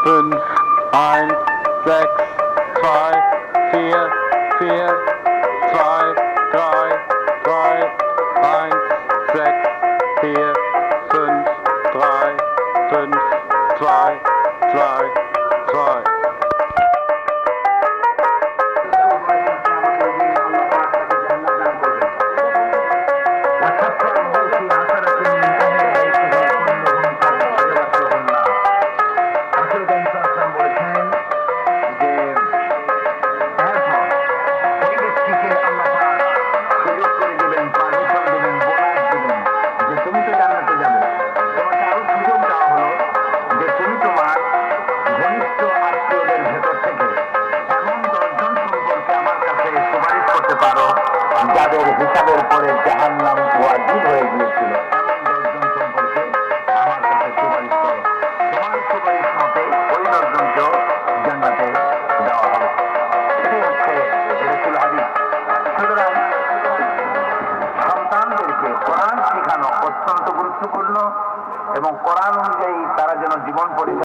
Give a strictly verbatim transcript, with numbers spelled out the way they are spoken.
fünf, eins, sechs, zwei, vier, vier, zwei, drei, drei, eins, sechs, vier, fünf, drei, fünf, zwei, zwei, zwei. যাদের হিসাবের পরে জাহান্নাম ওয়াজিব হয়ে গিয়েছিল এমন দশজন সম্পর্কে আমার কাছে সুপারিশ করো। তোমার সুপারিশ মতে ওই দশজনকে জান্নাতে দেওয়া হবে। এটাই হচ্ছে রাসূল হাদিস। সুতরাং সন্তানদেরকে কোরআন শেখানো অত্যন্ত গুরুত্বপূর্ণ এবং কোরআন অনুযায়ী তারা যেন জীবন পরিচালনা